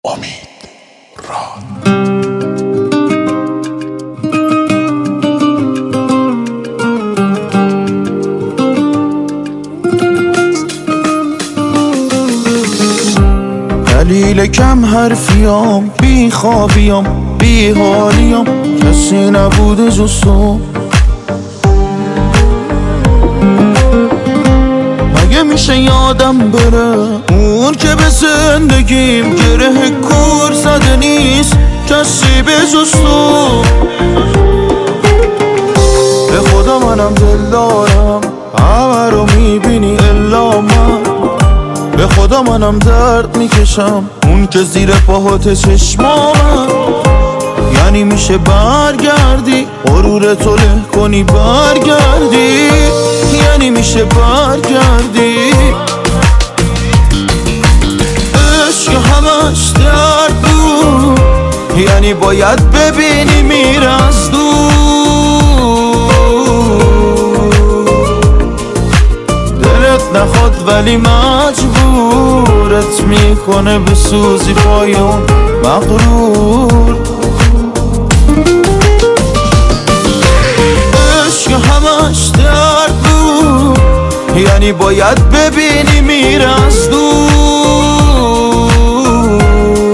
امید راد. دلیل کم حرفیام، بی خوابیام، بی حالیام، کسی نبوده جز تو. مگه میشه یادم بره اون که به زندگیم گره کور زده نیست، کسی به جز تو. به خدا منم دل دارم، همه رو میبینی الا من. به خدا منم درد میکشم، اون که زیر پاهات چشمامم. یعنی میشه برگردی غرور تو له کنی برگردی، یعنی میشه برگردی. عشق همش درد بود، یعنی باید ببینی میره از دور. دلت نخواد ولی مجبورت میکنه بسوزی پای اون مغرور. عشق همش درد بود، یعنی باید ببینی میره از دور.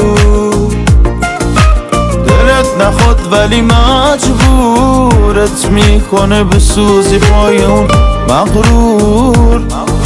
دلت نخواد ولی مجبورت میکنه بسوزی پای اون مغرور.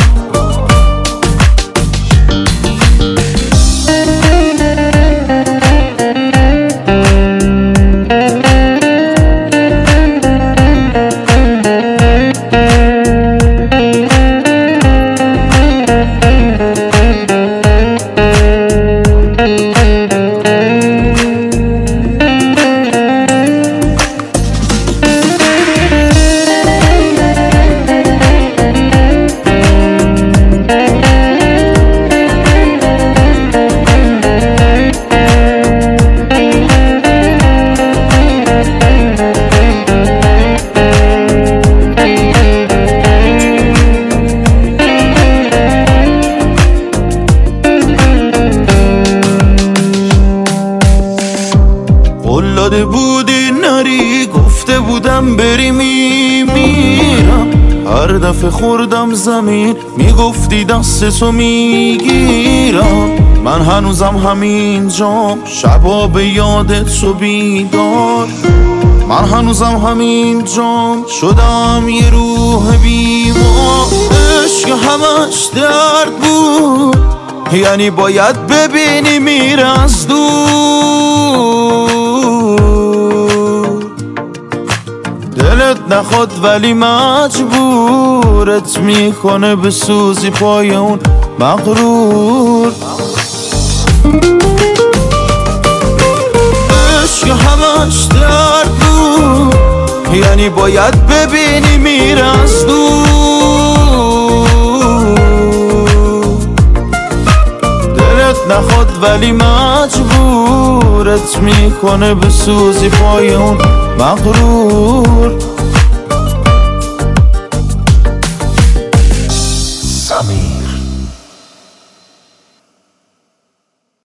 داده بودی نری، گفته بودم بری میمیرم. هر دفعه خوردم زمین میگفتی دستتو میگیرم. من هنوزم همینجام، شبا به یادتو بیدار. من هنوزم همینجام، شدم یه روح بیمار. عشق همش درد بود، یعنی باید ببینی میره از دور. دلت نخواد ولی مجبورت میکنه بسوزی پای اون مغرور. عشق همش درد بود، یعنی باید ببینی میره از دور. دلت نخواد ولی مجبورت میکنه بسوزی پای اون مغرور.